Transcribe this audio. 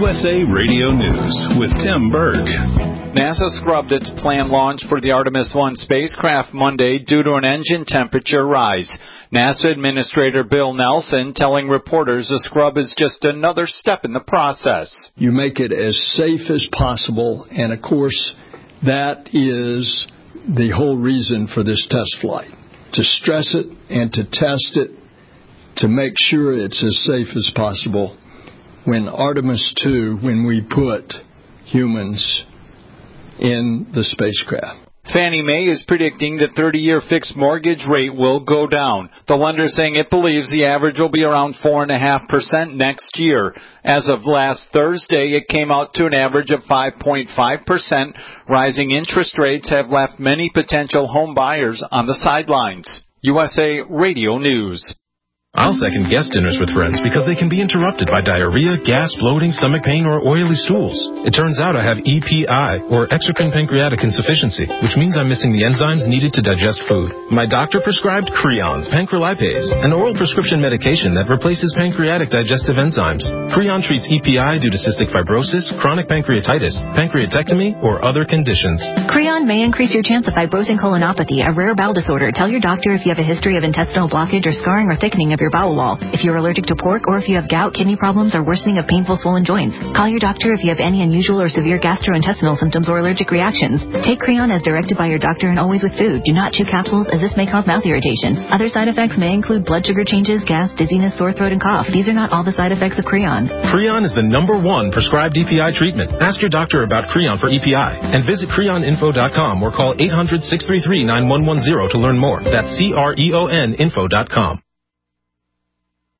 USA Radio News with Tim Berg. NASA scrubbed its planned launch for the Artemis 1 spacecraft Monday due to an engine temperature rise. NASA Administrator Bill Nelson telling reporters the scrub is just another step in the process. You make it as safe as possible, and of course, that is the whole reason for this test flight, to stress it and to test it to make sure it's as safe as possible when Artemis 2, when we put humans in the spacecraft. Fannie Mae is predicting the 30-year fixed mortgage rate will go down. The lender saying it believes the average will be around 4.5% next year. As of last Thursday, it came out to an average of 5.5%. Rising interest rates have left many potential home buyers on the sidelines. USA Radio News. I'll second guest dinners with friends because they can be interrupted by diarrhea, gas, bloating, stomach pain, or oily stools. It turns out I have EPI, or exocrine pancreatic insufficiency, which means I'm missing the enzymes needed to digest food. My doctor prescribed Creon, pancrelipase, an oral prescription medication that replaces pancreatic digestive enzymes. Creon treats EPI due to cystic fibrosis, chronic pancreatitis, pancreatectomy, or other conditions. Creon may increase your chance of fibrosing colonopathy, a rare bowel disorder. Tell your doctor if you have a history of intestinal blockage or scarring or thickening of your bowel wall, if you're allergic to pork, or if you have gout, kidney problems, or worsening of painful swollen joints. Call your doctor if you have any unusual or severe gastrointestinal symptoms or allergic reactions. Take Creon as directed by your doctor and always with food. Do not chew capsules as this may cause mouth irritation. Other side effects may include blood sugar changes, gas, dizziness, sore throat, and cough. These are not all the side effects of Creon. Creon is the #1 prescribed EPI treatment. Ask your doctor about Creon for EPI and visit creoninfo.com or call 800-633-9110 to learn more. That's CREONinfo.com.